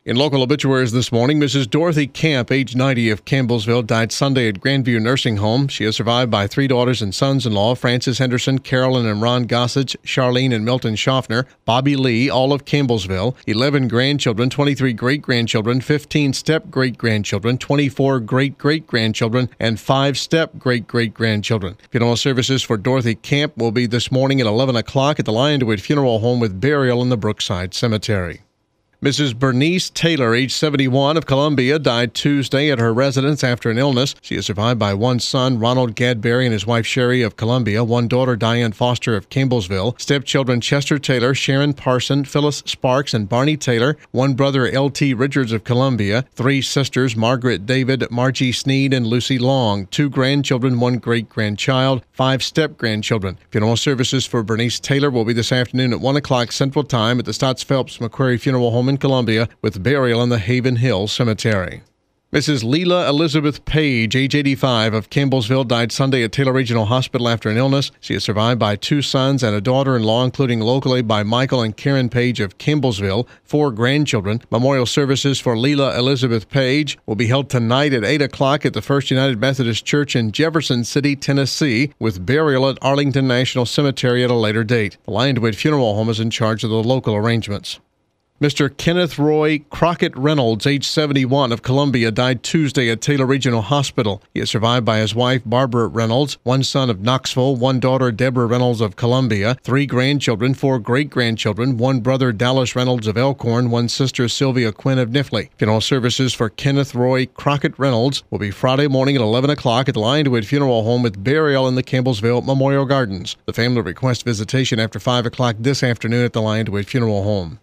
In local obituaries this morning, Mrs. Dorothy Camp, age 90, of Campbellsville, died Sunday at Grandview Nursing Home. She is survived by 3 daughters and sons-in-law, Francis Henderson, Carolyn and Ron Gossage, Charlene and Milton Schaffner, Bobby Lee, all of Campbellsville, 11 grandchildren, 23 great-grandchildren, 15 step-great-grandchildren, 24 great-great-grandchildren, and 5 step-great-great-grandchildren. Funeral services for Dorothy Camp will be this morning at 11 o'clock at the Lionwood Funeral Home with burial in the Brookside Cemetery. Mrs. Bernice Taylor, age 71, of Columbia, died Tuesday at her residence after an illness. She is survived by 1 son, Ronald Gadberry, and his wife Sherry of Columbia, 1 daughter, Diane Foster of Campbellsville, stepchildren Chester Taylor, Sharon Parson, Phyllis Sparks, and Barney Taylor, 1 brother, L.T. Richards of Columbia, 3 sisters, Margaret David, Margie Sneed, and Lucy Long, 2 grandchildren, 1 great-grandchild, 5 step-grandchildren. Funeral services for Bernice Taylor will be this afternoon at 1 o'clock Central Time at the Stotts Phelps McQuarrie Funeral Home in Columbia with burial in the Haven Hill Cemetery. Mrs. Leela Elizabeth Page, age 85, of Campbellsville, died Sunday at Taylor Regional Hospital after an illness. She is survived by 2 sons and a daughter-in-law, including locally by Michael and Karen Page of Campbellsville, 4 grandchildren. Memorial services for Leela Elizabeth Page will be held tonight at 8 o'clock at the First United Methodist Church in Jefferson City, Tennessee, with burial at Arlington National Cemetery at a later date. The Lionwood Funeral Home is in charge of the local arrangements. Mr. Kenneth Roy Crockett Reynolds, age 71, of Columbia, died Tuesday at Taylor Regional Hospital. He is survived by his wife, Barbara Reynolds, 1 son of Knoxville, 1 daughter, Deborah Reynolds of Columbia, 3 grandchildren, 4 great-grandchildren, 1 brother, Dallas Reynolds of Elkhorn, 1 sister, Sylvia Quinn of Nifley. Funeral services for Kenneth Roy Crockett Reynolds will be Friday morning at 11 o'clock at the Lionwood Funeral Home with burial in the Campbellsville Memorial Gardens. The family requests visitation after 5 o'clock this afternoon at the Lionwood Funeral Home.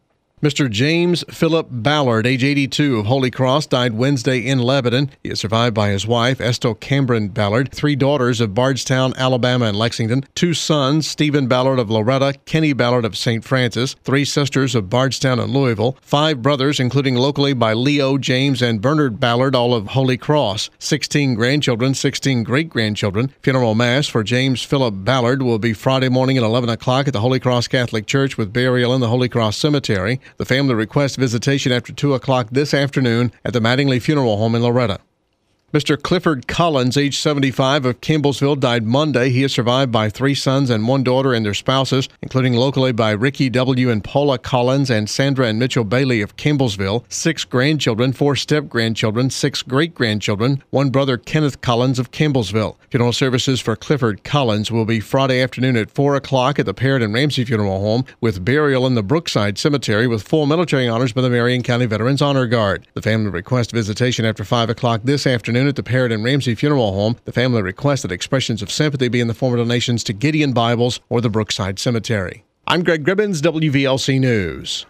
Mr. James Philip Ballard, age 82, of Holy Cross, died Wednesday in Lebanon. He is survived by his wife, Estelle Cambron Ballard, 3 daughters of Bardstown, Alabama, and Lexington, 2 sons, Stephen Ballard of Loretta, Kenny Ballard of St. Francis, 3 sisters of Bardstown and Louisville, 5 brothers, including locally by Leo, James, and Bernard Ballard, all of Holy Cross, 16 grandchildren, 16 great-grandchildren. Funeral Mass for James Philip Ballard will be Friday morning at 11 o'clock at the Holy Cross Catholic Church with burial in the Holy Cross Cemetery. The family requests visitation after 2 o'clock this afternoon at the Mattingly Funeral Home in Loretta. Mr. Clifford Collins, age 75, of Campbellsville, died Monday. He is survived by 3 sons and 1 daughter and their spouses, including locally by Ricky W. and Paula Collins and Sandra and Mitchell Bailey of Campbellsville, 6 grandchildren, 4 step-grandchildren, 6 great-grandchildren, 1 brother, Kenneth Collins of Campbellsville. Funeral services for Clifford Collins will be Friday afternoon at 4 o'clock at the Parrott and Ramsey Funeral Home with burial in the Brookside Cemetery with full military honors by the Marion County Veterans Honor Guard. The family requests visitation after 5 o'clock this afternoon at the Parrott and Ramsey Funeral Home. The family requests that expressions of sympathy be in the form of donations to Gideon Bibles or the Brookside Cemetery. I'm Greg Gribbins, WVLC News.